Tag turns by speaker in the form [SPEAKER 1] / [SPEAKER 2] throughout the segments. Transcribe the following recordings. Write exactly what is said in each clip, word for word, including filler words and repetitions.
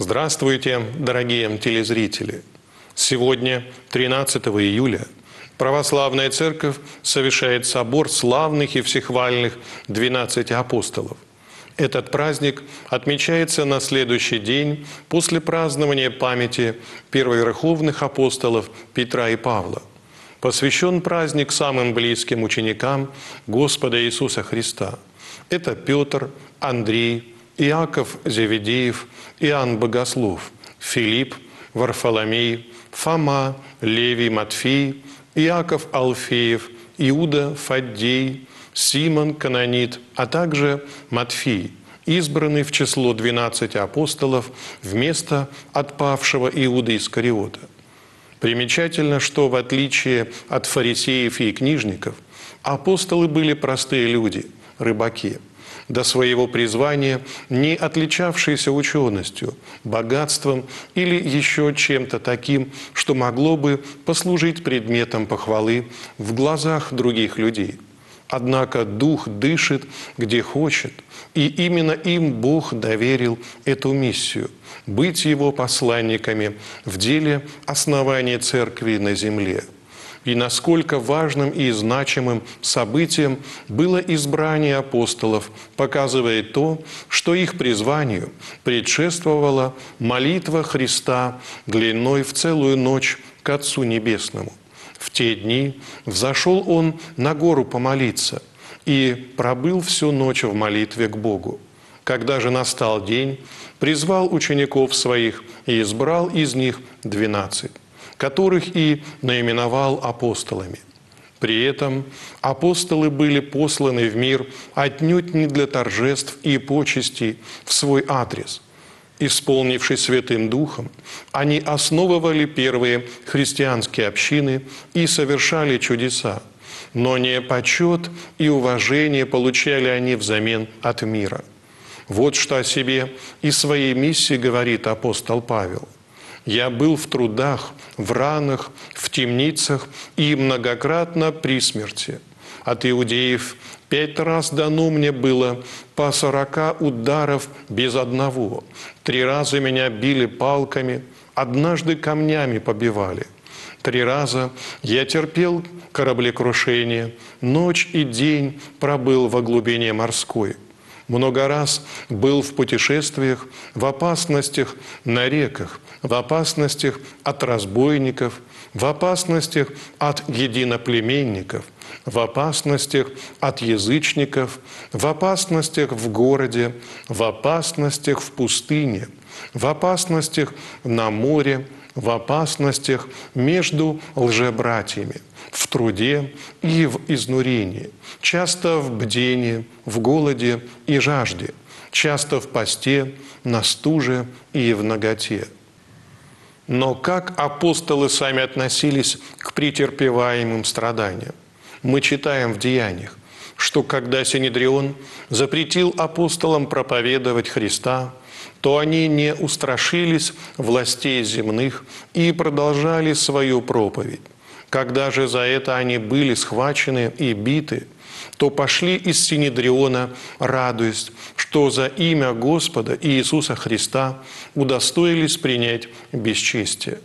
[SPEAKER 1] Здравствуйте, дорогие телезрители! Сегодня, тринадцатого июля, Православная Церковь совершает собор славных и всехвальных двенадцати апостолов. Этот праздник отмечается на следующий день после празднования памяти первоверховных апостолов Петра и Павла. Посвящен праздник самым близким ученикам Господа Иисуса Христа. Это Петр, Андрей, Иаков Зеведеев, Иоанн Богослов, Филипп, Варфоломей, Фома, Левий, Матфей, Иаков Алфеев, Иуда Фаддей, Симон Канонит, а также Матфей, избранный в число двенадцати апостолов вместо отпавшего Иуды Искариота. Примечательно, что в отличие от фарисеев и книжников, апостолы были простые люди, рыбаки, до своего призвания не отличавшиеся ученостью, богатством или еще чем-то таким, что могло бы послужить предметом похвалы в глазах других людей. Однако Дух дышит, где хочет, и именно им Бог доверил эту миссию – быть Его посланниками в деле основания Церкви на земле. И насколько важным и значимым событием было избрание апостолов, показывает то, что их призванию предшествовала молитва Христа длиной в целую ночь к Отцу Небесному. В те дни взошел Он на гору помолиться и пробыл всю ночь в молитве к Богу. Когда же настал день, призвал учеников своих и избрал из них двенадцать, которых и наименовал апостолами. При этом апостолы были посланы в мир отнюдь не для торжеств и почестей в свой адрес. Исполнившись Святым Духом, они основывали первые христианские общины и совершали чудеса, но не почет и уважение получали они взамен от мира. Вот что о себе и своей миссии говорит апостол Павел. «Я был в трудах, в ранах, в темницах и многократно при смерти. От иудеев пять раз дано мне было по сорока ударов без одного. Три раза меня били палками, однажды камнями побивали. Три раза я терпел кораблекрушение, ночь и день пробыл во глубине морской. Много раз был в путешествиях, в опасностях на реках, в опасностях от разбойников, в опасностях от единоплеменников, в опасностях от язычников, в опасностях в городе, в опасностях в пустыне, в опасностях на море, в опасностях между лжебратьями, в труде и в изнурении, часто в бдении, в голоде и жажде, часто в посте, на стуже и в наготе». Но как апостолы сами относились к претерпеваемым страданиям? Мы читаем в Деяниях, что когда Синедрион запретил апостолам проповедовать Христа, то они не устрашились властей земных и продолжали свою проповедь. Когда же за это они были схвачены и биты, то пошли из Синедриона, радуясь, что за имя Господа Иисуса Христа удостоились принять бесчестие.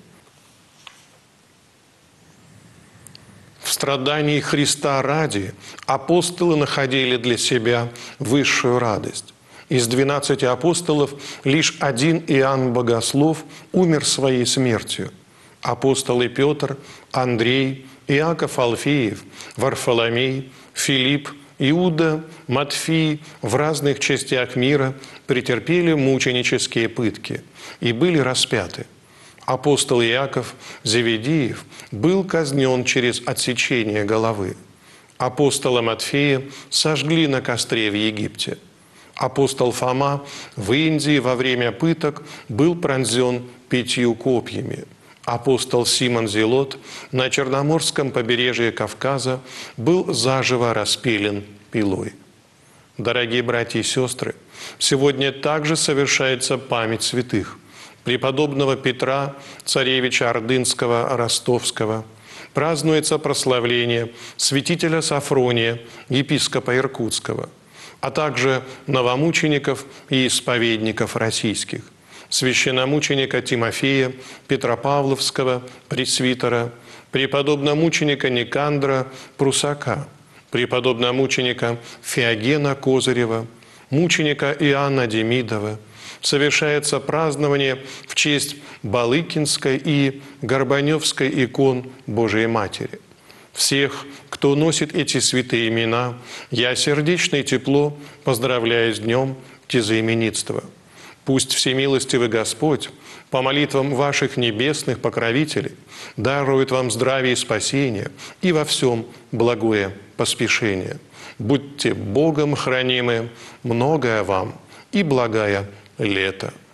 [SPEAKER 1] В страдании Христа ради апостолы находили для себя высшую радость. Из двенадцати апостолов лишь один Иоанн Богослов умер своей смертью. Апостолы Петр, Андрей, Иаков Алфеев, Варфоломей, Филипп, Иуда, Матфей в разных частях мира претерпели мученические пытки и были распяты. Апостол Иаков Зеведеев был казнен через отсечение головы. Апостола Матфея сожгли на костре в Египте. Апостол Фома в Индии во время пыток был пронзен пятью копьями. Апостол Симон Зелот на Черноморском побережье Кавказа был заживо распилен пилой. Дорогие братья и сестры, сегодня также совершается память святых преподобного Петра, царевича Ордынского, Ростовского. Празднуется прославление святителя Сафрония, епископа Иркутского, а также новомучеников и исповедников российских. священномученика Тимофея Петропавловского, пресвитера, преподобномученика Никандра Прусака, преподобномученика Феогена Козырева, мученика Иоанна Демидова, совершается празднование в честь Балыкинской и Горбаневской икон Божией Матери. Всех, кто носит эти святые имена, я сердечно и тепло поздравляю с днем тезаименитства. Пусть всемилостивый Господь по молитвам ваших небесных покровителей дарует вам здравие и спасение и во всем благое поспешение. Будьте Богом хранимы, многое вам и благая лето.